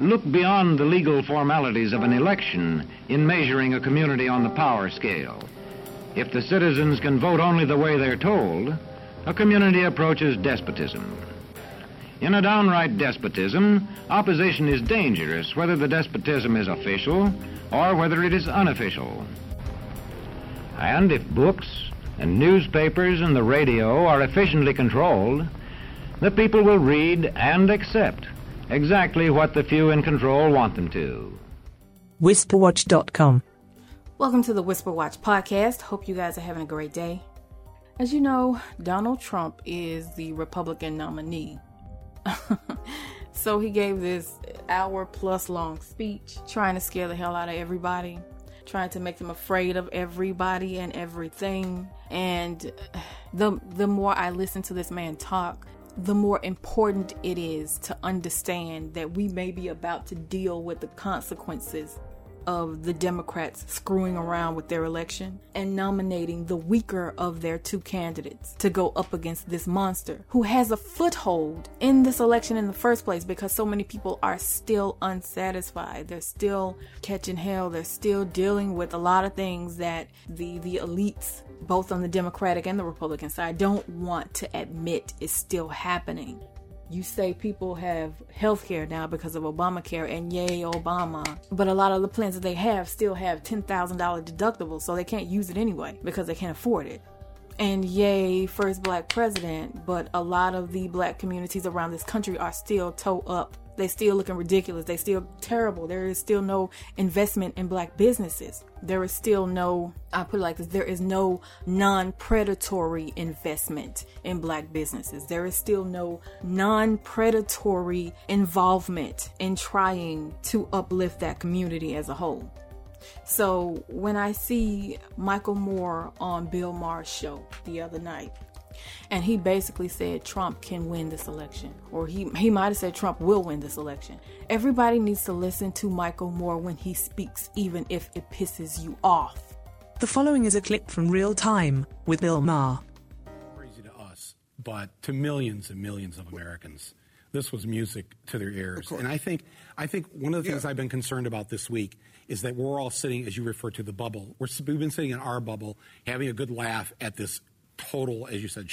look beyond the legal formalities of an election in measuring a community on the power scale. If the citizens can vote only the way they're told, a community approaches despotism. In a downright despotism, opposition is dangerous, whether the despotism is official or whether it is unofficial. And if books and newspapers and the radio are efficiently controlled, the people will read and accept exactly what the few in control want them to. Whisperwatch.com. Welcome to the Whisperwatch podcast. Hope you guys are having a great day. As you know, Donald Trump is the Republican nominee. So he gave this hour-plus long speech trying to scare the hell out of everybody, trying to make them afraid of everybody and everything. And the more I listen to this man talk, the more important it is to understand that we may be about to deal with the consequences of the Democrats screwing around with their election and nominating the weaker of their two candidates to go up against this monster who has a foothold in this election in the first place, because so many people are still unsatisfied. They're still catching hell. They're still dealing with a lot of things that the elites, both on the Democratic and the Republican side, don't want to admit is still happening. You say people have health care now because of Obamacare, and yay, Obama. But a lot of the plans that they have still have $10,000 deductibles, so they can't use it anyway because they can't afford it. And yay, first black president, but a lot of the black communities around this country are still toe up. They still looking ridiculous. They still terrible. There is still no investment in black businesses. There is still no, I put it like this, there is no non-predatory investment in black businesses. There is still no non-predatory involvement in trying to uplift that community as a whole. So when I see Michael Moore on Bill Maher's show the other night, and he basically said Trump can win this election, or he might have said Trump will win this election. Everybody needs to listen to Michael Moore when he speaks, even if it pisses you off. The following is a clip from Real Time with Bill Maher. Crazy to us, but to millions and millions of Americans, this was music to their ears. And I think one of the things I've been concerned about this week is that we're all sitting, as you refer to, the bubble. We've been sitting in our bubble, having a good laugh at this total, as you said,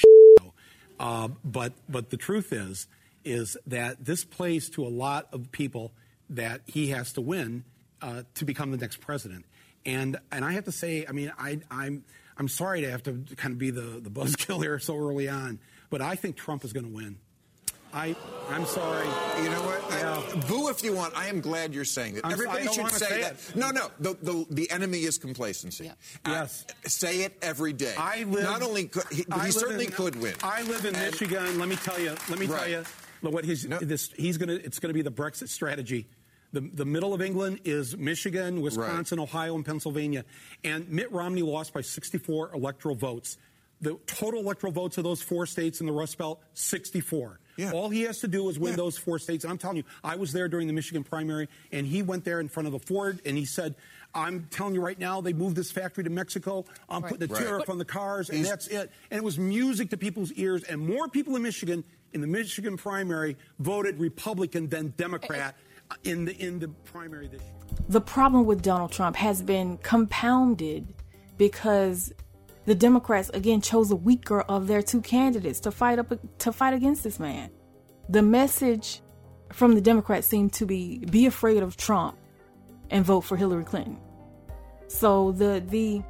but the truth is that this plays to a lot of people that he has to win to become the next president. And I have to say, I mean, I'm sorry to have to kind of be the buzzkill here so early on, but I think Trump is going to win. I'm sorry. You know what? Yeah. Boo if you want. I am glad you're saying that. Everybody should say that. No. The enemy is complacency. Yeah. Yes. Say it every day. Not only could he certainly could win. I live in Michigan. Let me tell you what it's going to be the Brexit strategy. The middle of England is Michigan, Wisconsin, Ohio, and Pennsylvania. And Mitt Romney lost by 64 electoral votes. The total electoral votes of those four states in the Rust Belt, 64. Yeah. All he has to do is win those four states. And I'm telling you, I was there during the Michigan primary, and he went there in front of a Ford, and he said, I'm telling you right now, they moved this factory to Mexico. I'm putting a tariff on the cars, and that's it. And it was music to people's ears, and more people in the Michigan primary, voted Republican than Democrat in the primary this year. The problem with Donald Trump has been compounded because the Democrats, again, chose the weaker of their two candidates to fight against this man. The message from the Democrats seemed to be afraid of Trump and vote for Hillary Clinton. So the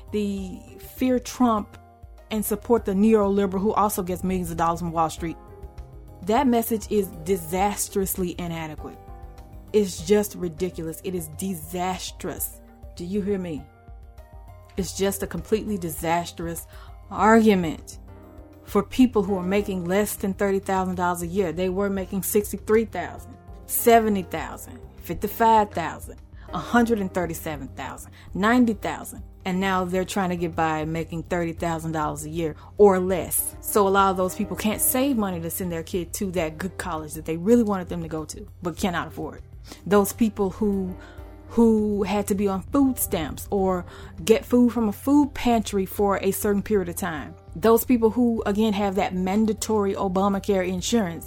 fear Trump and support the neoliberal who also gets millions of dollars from Wall Street. That message is disastrously inadequate. It's just ridiculous. It is disastrous. Do you hear me? It's just a completely disastrous argument for people who are making less than $30,000 a year. They were making $63,000, $70,000, $55,000, $137,000, $90,000. And now they're trying to get by making $30,000 a year or less. So a lot of those people can't save money to send their kid to that good college that they really wanted them to go to, but cannot afford. Those people who had to be on food stamps or get food from a food pantry for a certain period of time. Those people who, again, have that mandatory Obamacare insurance,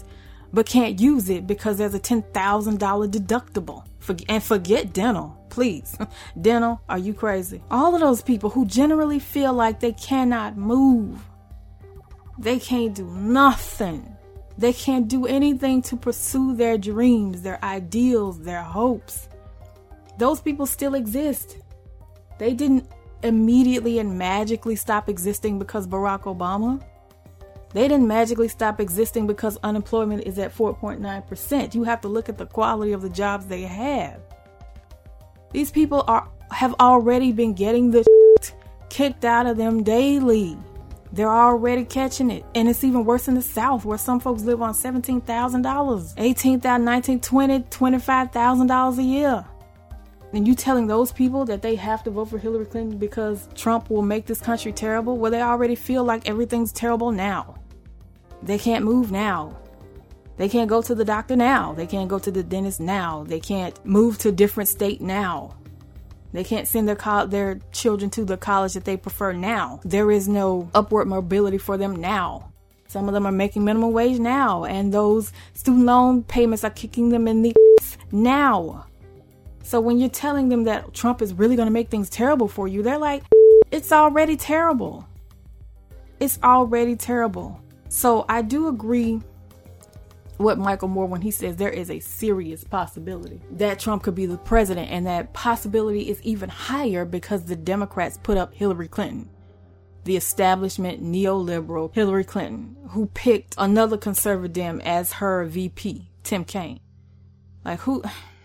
but can't use it because there's a $10,000 deductible. And forget dental, please. Dental, are you crazy? All of those people who generally feel like they cannot move. They can't do nothing. They can't do anything to pursue their dreams, their ideals, their hopes. Those people still exist. They didn't immediately and magically stop existing because Barack Obama. They didn't magically stop existing because unemployment is at 4.9%. You have to look at the quality of the jobs they have. These people have already been getting the kicked out of them daily. They're already catching it. And it's even worse in the South, where some folks live on $17,000, $18,000, $19,000, $20,000, $25,000 a year. And you telling those people that they have to vote for Hillary Clinton because Trump will make this country terrible? Well, they already feel like everything's terrible now. They can't move now. They can't go to the doctor now. They can't go to the dentist now. They can't move to a different state now. They can't send their children to the college that they prefer now. There is no upward mobility for them now. Some of them are making minimum wage now, and those student loan payments are kicking them in the now. So when you're telling them that Trump is really going to make things terrible for you, they're like, it's already terrible. It's already terrible. So I do agree with Michael Moore when he says there is a serious possibility that Trump could be the president, and that possibility is even higher because the Democrats put up Hillary Clinton, the establishment neoliberal Hillary Clinton, who picked another conservative as her VP, Tim Kaine. Like, who?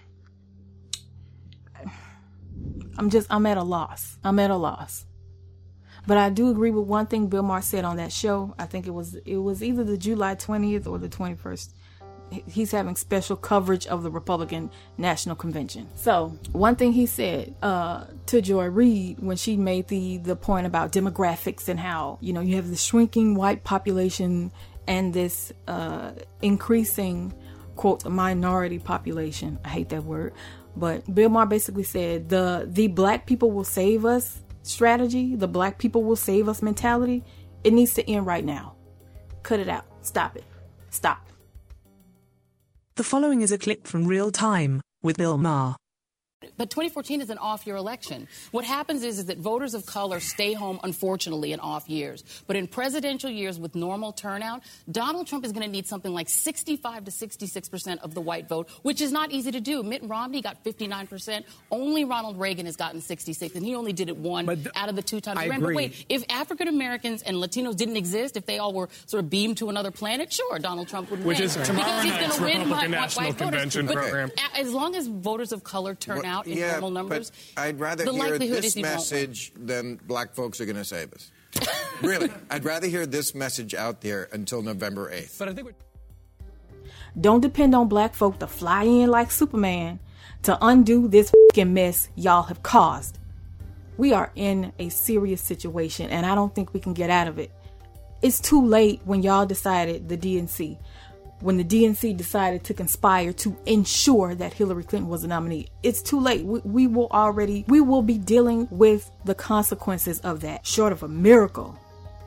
I'm at a loss. But I do agree with one thing Bill Maher said on that show. I think it was either the July 20th or the 21st. He's having special coverage of the Republican National Convention. So one thing he said to Joy Reid when she made the point about demographics and how, you have the shrinking white population and this increasing, quote, minority population. I hate that word. But Bill Maher basically said the black people will save us strategy, the black people will save us mentality, it needs to end right now. Cut it out. Stop it. Stop. The following is a clip from Real Time with Bill Maher. But 2014 is an off-year election. What happens is that voters of color stay home, unfortunately, in off years. But in presidential years with normal turnout, Donald Trump is going to need something like 65 to 66% of the white vote, which is not easy to do. Mitt Romney got 59%. Only Ronald Reagan has gotten 66, and he only did it out of the two times. Remember, wait, if African Americans and Latinos didn't exist, if they all were sort of beamed to another planet, sure, Donald Trump would win. Which is tomorrow night's Republican National Convention program. As long as voters of color turn out in normal numbers, but I'd rather hear this message than black folks are going to save us. Really, I'd rather hear this message out there until November 8th. But I think don't depend on black folk to fly in like Superman to undo this fucking mess y'all have caused. We are in a serious situation, and I don't think we can get out of it. It's too late when y'all decided, when the DNC decided to conspire to ensure that Hillary Clinton was the nominee. It's too late. We will be dealing with the consequences of that, short of a miracle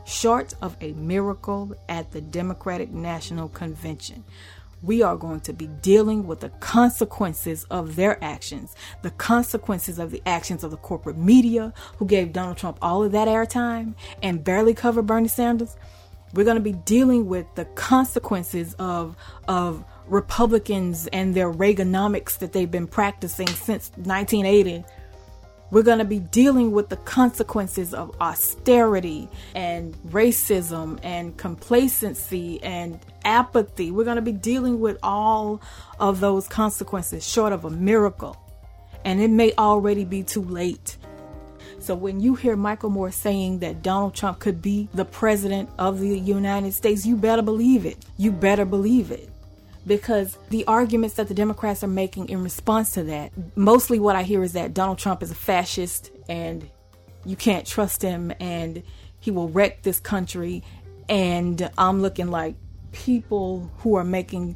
at the Democratic National Convention. We are going to be dealing with the consequences of their actions, the consequences of the actions of the corporate media who gave Donald Trump all of that airtime and barely covered Bernie Sanders. We're going to be dealing with the consequences of Republicans and their Reaganomics that they've been practicing since 1980. We're going to be dealing with the consequences of austerity and racism and complacency and apathy. We're going to be dealing with all of those consequences short of a miracle. And it may already be too late. So when you hear Michael Moore saying that Donald Trump could be the president of the United States, you better believe it. You better believe it. Because the arguments that the Democrats are making in response to that, mostly what I hear is that Donald Trump is a fascist and you can't trust him and he will wreck this country. And I'm looking like people who are making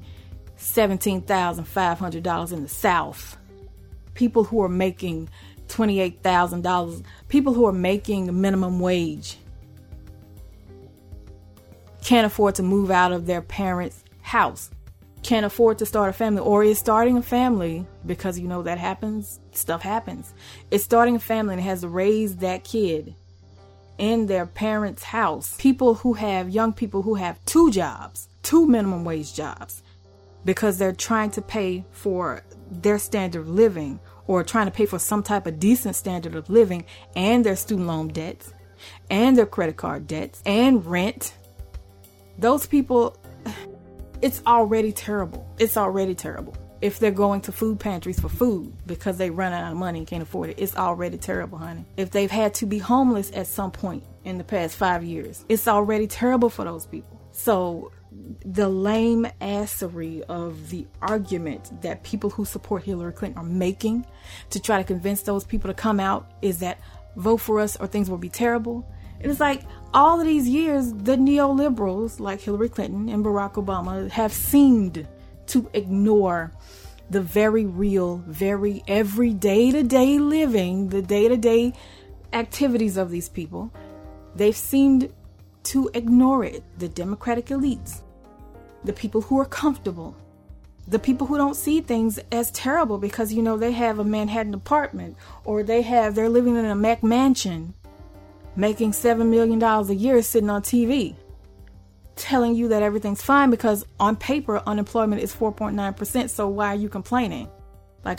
$17,500 in the South, people who are making $28,000, people who are making minimum wage can't afford to move out of their parents' house. can't afford to start a family, or is starting a family, because you know that happens, stuff happens. It's starting a family and has to raise that kid in their parents' house. Young people who have 2 jobs, 2 minimum wage jobs, because they're trying to pay for their standard of living, or trying to pay for some type of decent standard of living, and their student loan debts, and their credit card debts, and rent. Those people, it's already terrible. It's already terrible. If they're going to food pantries for food because they run out of money and can't afford it, it's already terrible, honey. If they've had to be homeless at some point in the past 5 years, it's already terrible for those people. So the lame assery of the argument that people who support Hillary Clinton are making to try to convince those people to come out is that vote for us or things will be terrible. And it's like, all of these years, the neoliberals like Hillary Clinton and Barack Obama have seemed to ignore the very real, very everyday to-day living, the day-to-day activities of these people. They've seemed to ignore it. The Democratic elites, the people who are comfortable, the people who don't see things as terrible because, you know, they have a Manhattan apartment, or they're living in a Mac mansion, making $7 million a year sitting on TV, telling you that everything's fine because on paper unemployment is 4.9%. So why are you complaining? Like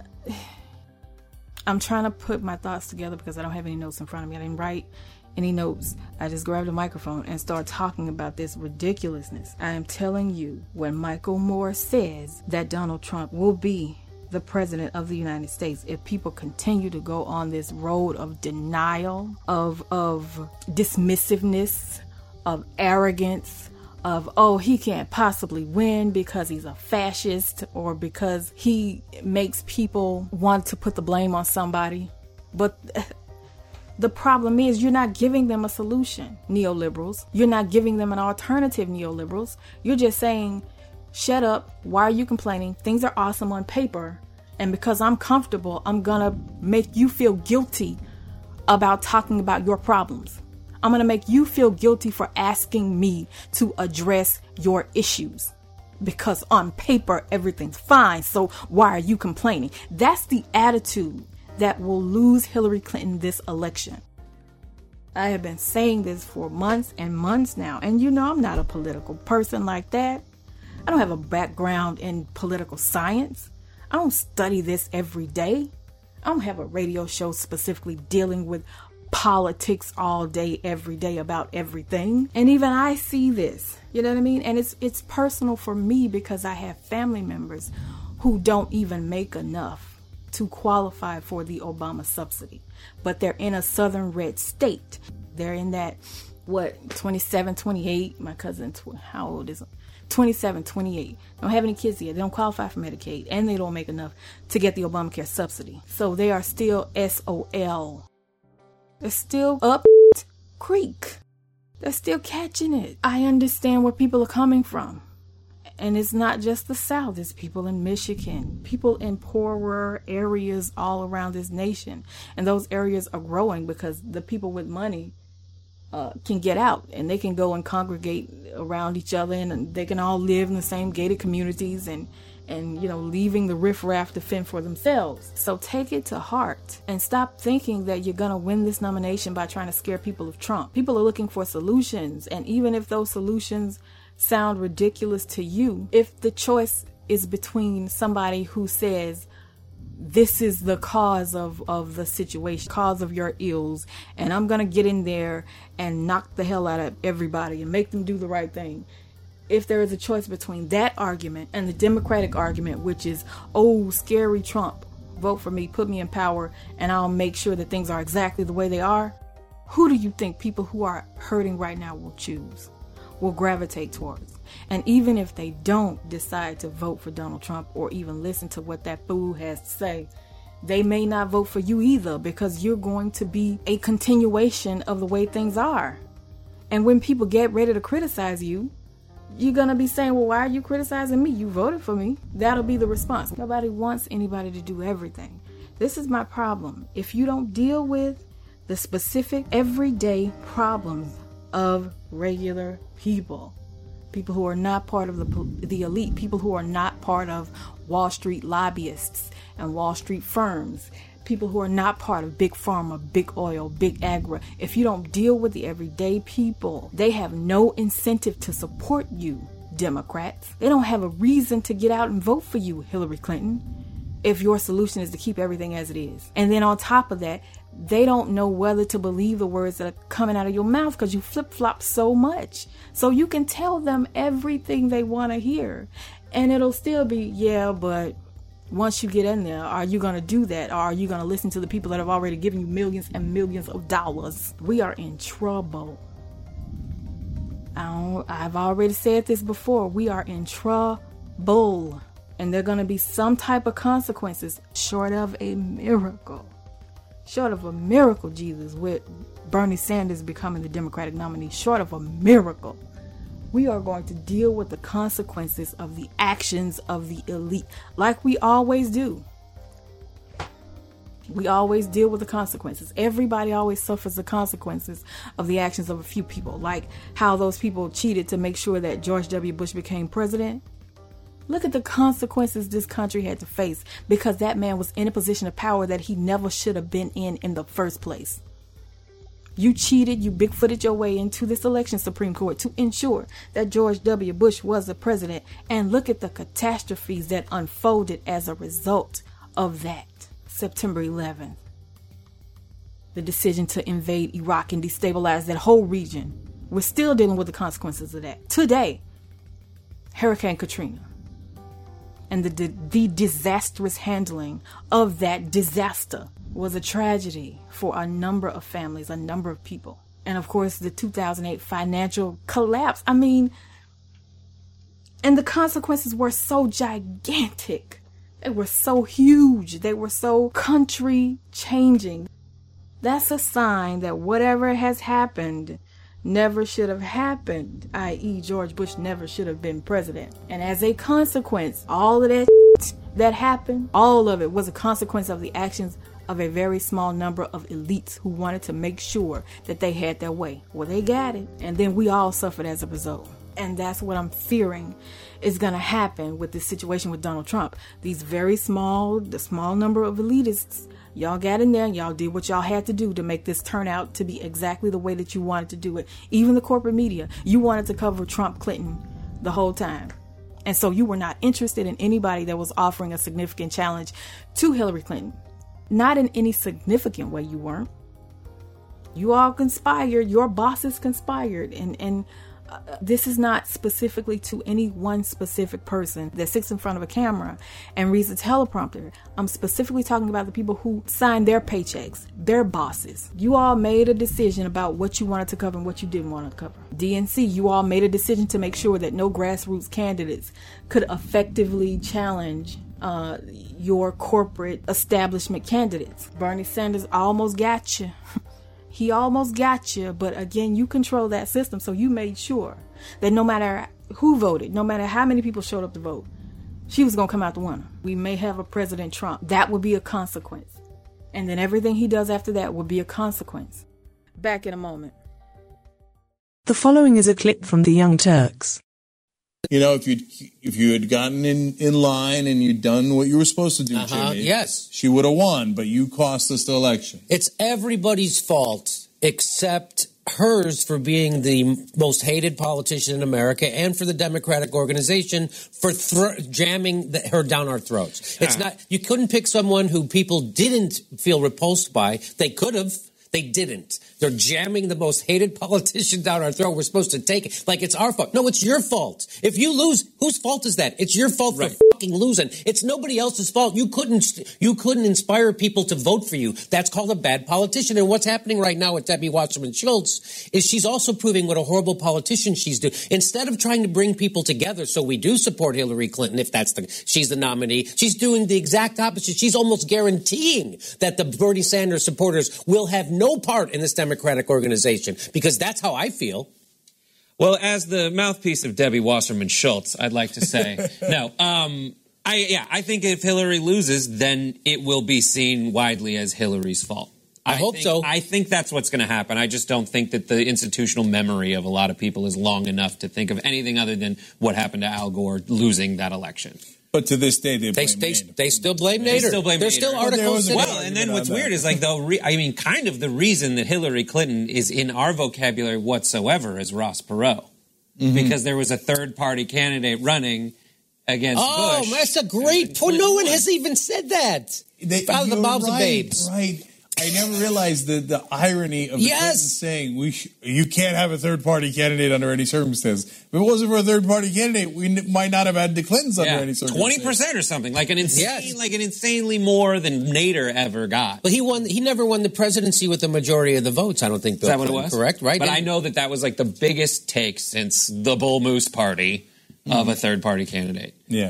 I'm trying to put my thoughts together because I don't have any notes in front of me. I didn't write any notes. I just grabbed a microphone and started talking about this ridiculousness. I am telling you, when Michael Moore says that Donald Trump will be the president of the United States, if people continue to go on this road of denial, of dismissiveness, of arrogance, of, oh, he can't possibly win because he's a fascist, or because he makes people want to put the blame on somebody. But the problem is, you're not giving them a solution, neoliberals. You're not giving them an alternative, neoliberals. You're just saying, shut up. Why are you complaining? Things are awesome on paper. And because I'm comfortable, I'm going to make you feel guilty about talking about your problems. I'm going to make you feel guilty for asking me to address your issues. Because on paper, everything's fine. So why are you complaining? That's the attitude that will lose Hillary Clinton this election. I have been saying this for months and months now. And you know, I'm not a political person like that. I don't have a background in political science. I don't study this every day. I don't have a radio show specifically dealing with politics all day, every day, about everything. And even I see this, you know what I mean? And it's personal for me because I have family members who don't even make enough to qualify for the Obama subsidy, but they're in a southern red state. They're in that, 27, 28. My cousin, how old is him? 27, 28. Don't have any kids yet. They don't qualify for Medicaid, and they don't make enough to get the Obamacare subsidy. So they are still SOL. They're still up creek. They're still catching it. I understand where people are coming from. And it's not just the South. It's people in Michigan, people in poorer areas all around this nation. And those areas are growing because the people with money can get out and they can go and congregate around each other, and they can all live in the same gated communities and you know, leaving the riffraff to fend for themselves. So take it to heart and stop thinking that you're going to win this nomination by trying to scare people of Trump. People are looking for solutions. And even if those solutions sound ridiculous to you, if the choice is between somebody who says, this is the cause of the situation, cause of your ills, and I'm going to get in there and knock the hell out of everybody and make them do the right thing. If there is a choice between that argument and the Democratic argument, which is, oh, scary Trump, vote for me, put me in power, and I'll make sure that things are exactly the way they are, who do you think people who are hurting right now will choose, will gravitate towards? And even if they don't decide to vote for Donald Trump or even listen to what that fool has to say, they may not vote for you either, because you're going to be a continuation of the way things are. And when people get ready to criticize you, you're going to be saying, well, why are you criticizing me? You voted for me. That'll be the response. Nobody wants anybody to do everything. This is my problem. If you don't deal with the specific everyday problems of regular people, people who are not part of the elite, people who are not part of Wall Street lobbyists and Wall Street firms, people who are not part of big pharma, big oil, big agri. If you don't deal with the everyday people, they have no incentive to support you, Democrats. They don't have a reason to get out and vote for you, Hillary Clinton, if your solution is to keep everything as it is. And then on top of that, they don't know whether to believe the words that are coming out of your mouth because you flip-flop so much. So you can tell them everything they want to hear. And it'll still be, yeah, but once you get in there, are you going to do that? Or are you going to listen to the people that have already given you millions and millions of dollars? We are in trouble. I've already said this before. We are in trouble. And there are going to be some type of consequences short of a miracle. Short of a miracle, Jesus, with Bernie Sanders becoming the Democratic nominee. Short of a miracle. We are going to deal with the consequences of the actions of the elite, like we always do. We always deal with the consequences. Everybody always suffers the consequences of the actions of a few people, like how those people cheated to make sure that George W. Bush became president. Look at the consequences this country had to face because that man was in a position of power that he never should have been in the first place. You cheated, you bigfooted your way into this election, Supreme Court, to ensure that George W. Bush was the president. And look at the catastrophes that unfolded as a result of that. September 11th. The decision to invade Iraq and destabilize that whole region. We're still dealing with the consequences of that. Today, Hurricane Katrina. And the disastrous handling of that disaster was a tragedy for a number of families, a number of people. And of course, the 2008 financial collapse. I mean, and the consequences were so gigantic. They were so huge. They were so country changing. That's a sign that whatever has happened never should have happened, i.e. George Bush never should have been president. And as a consequence, all of that happened, all of it was a consequence of the actions of a very small number of elites who wanted to make sure that they had their way. Well, they got it. And then we all suffered as a result. And that's what I'm fearing is going to happen with this situation with Donald Trump. These the small number of elitists, y'all got in there and y'all did what y'all had to do to make this turn out to be exactly the way that you wanted to do it. Even the corporate media, you wanted to cover Trump Clinton the whole time. And so you were not interested in anybody that was offering a significant challenge to Hillary Clinton. Not in any significant way you weren't. You all conspired. Your bosses conspired. And this is not specifically to any one specific person that sits in front of a camera and reads a teleprompter. I'm specifically talking about the people who signed their paychecks, their bosses. You all made a decision about what you wanted to cover and what you didn't want to cover. DNC, you all made a decision to make sure that no grassroots candidates could effectively challenge your corporate establishment candidates. Bernie Sanders almost got you. He almost got you, but again, you control that system, so you made sure that no matter who voted, no matter how many people showed up to vote, she was going to come out the winner. We may have a President Trump. That would be a consequence. And then everything he does after that would be a consequence. Back in a moment. The following is a clip from the Young Turks. You know, if you had gotten in line and you'd done what you were supposed to do, Jimmy, yes, she would have won, but you cost us the election. It's everybody's fault except hers for being the most hated politician in America and for the Democratic organization for jamming her down our throats. It's not, you couldn't pick someone who people didn't feel repulsed by. They could have. They didn't. They're jamming the most hated politician down our throat. We're supposed to take it like it's our fault. No, it's your fault. If you lose, whose fault is that? It's your fault for fucking losing. It's nobody else's fault. You couldn't inspire people to vote for you. That's called a bad politician. And what's happening right now with Debbie Wasserman Schultz is she's also proving what a horrible politician she's doing. Instead of trying to bring people together so we do support Hillary Clinton, if she's the nominee, she's doing the exact opposite. She's almost guaranteeing that the Bernie Sanders supporters will have no part in this Democratic organization, because that's how I feel. Well, as the mouthpiece of Debbie Wasserman Schultz, I'd like to say, no. I think if Hillary loses, then it will be seen widely as Hillary's fault. I hope so. I think that's what's going to happen. I just don't think that the institutional memory of a lot of people is long enough to think of anything other than what happened to Al Gore losing that election. But to this day, they still blame Nader. There's still articles. Well, and then what's weird is like kind of the reason that Hillary Clinton is in our vocabulary whatsoever is Ross Perot, because there was a third-party candidate running against Bush. Oh, that's a great point. No one has even said that. Out of the mouths of babes. Right. I never realized the irony of the Clintons saying you can't have a third-party candidate under any circumstance. If it wasn't for a third-party candidate, we might not have had the Clintons under any circumstance. 20% or something, like an insanely more than Nader ever got. But he never won the presidency with the majority of the votes. I don't think Bill Clinton, was correct, right? But I know that was like the biggest take since the Bull Moose Party of a third-party candidate. Yeah.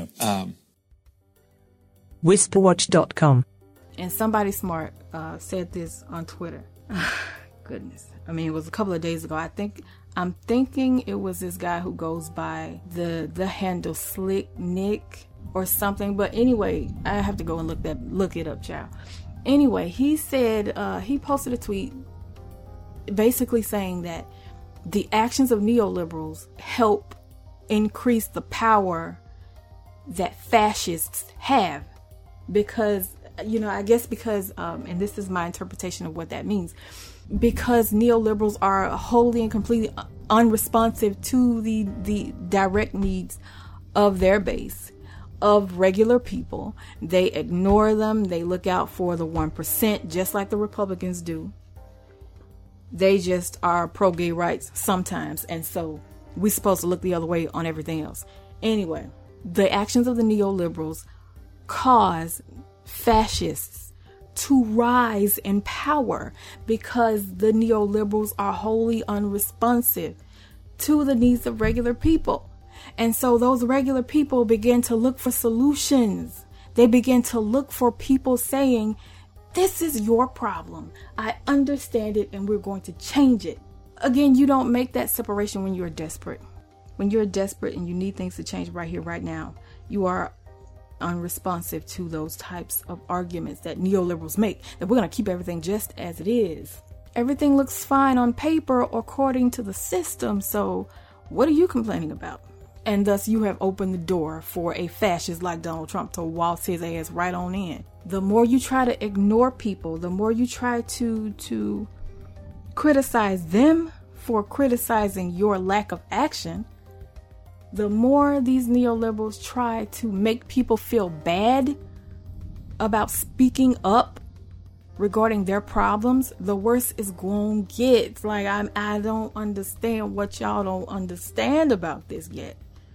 Whisperwatch.com. And somebody smart said this on Twitter. Goodness. I mean, it was a couple of days ago. I'm thinking it was this guy who goes by the handle Slick Nick or something. But anyway, I have to go and look it up, child. Anyway, he said, he posted a tweet basically saying that the actions of neoliberals help increase the power that fascists have. Because, I guess because, and this is my interpretation of what that means, because neoliberals are wholly and completely unresponsive to the direct needs of their base, of regular people. They ignore them. They look out for the 1%, just like the Republicans do. They just are pro-gay rights sometimes, and so we're supposed to look the other way on everything else. Anyway, the actions of the neoliberals cause fascists to rise in power because the neoliberals are wholly unresponsive to the needs of regular people. And so those regular people begin to look for solutions. They begin to look for people saying, this is your problem. I understand it and we're going to change it. Again, you don't make that separation when you're desperate. When you're desperate and you need things to change right here, right now, you are unresponsive to those types of arguments that neoliberals make, that we're going to keep everything just as it is. Everything looks fine on paper according to the system, so what are you complaining about? And thus you have opened the door for a fascist like Donald Trump to waltz his ass right on in. The more you try to ignore people, the more you try to criticize them for criticizing your lack of action, the more these neoliberals try to make people feel bad about speaking up regarding their problems, the worse it's going to get. Like, I don't understand what y'all don't understand about this yet.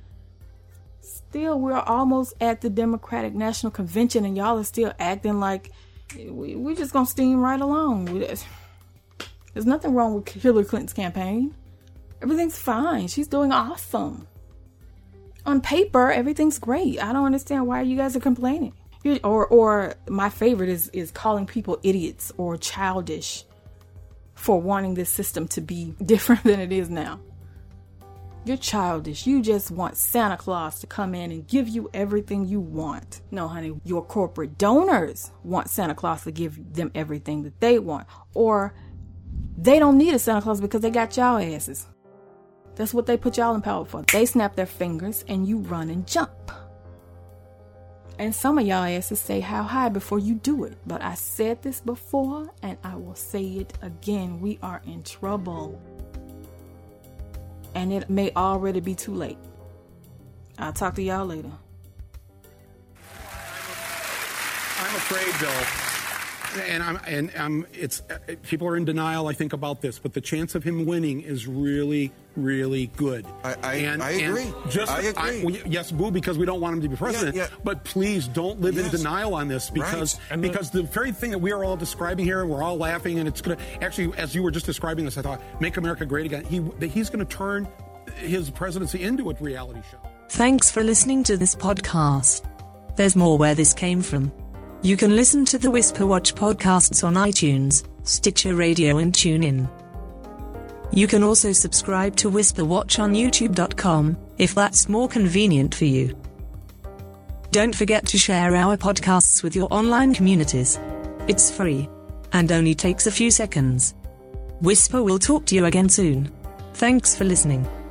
Still, we're almost at the Democratic National Convention and y'all are still acting like we're just going to steam right along. There's nothing wrong with Hillary Clinton's campaign. Everything's fine. She's doing awesome. On paper, everything's great. I don't understand why you guys are complaining. Or my favorite is calling people idiots or childish for wanting this system to be different than it is now. You're childish. You just want Santa Claus to come in and give you everything you want. No, honey, your corporate donors want Santa Claus to give them everything that they want. Or they don't need a Santa Claus because they got y'all asses. That's what they put y'all in power for. They snap their fingers and you run and jump. And some of y'all asses say how high before you do it. But I said this before and I will say it again. We are in trouble. And it may already be too late. I'll talk to y'all later. I'm afraid, Bill. And people are in denial, I think, about this, but the chance of him winning is really, really good. I agree. I agree. Yes, boo, because we don't want him to be president. Yeah. But please don't live in denial on this because the very thing that we are all describing here, and we're all laughing, and it's going to actually, as you were just describing this, I thought, make America great again. He's going to turn his presidency into a reality show. Thanks for listening to this podcast. There's more where this came from. You can listen to the Whisper Watch podcasts on iTunes, Stitcher Radio and TuneIn. You can also subscribe to Whisper Watch on YouTube.com, if that's more convenient for you. Don't forget to share our podcasts with your online communities. It's free. and only takes a few seconds. Whisper will talk to you again soon. Thanks for listening.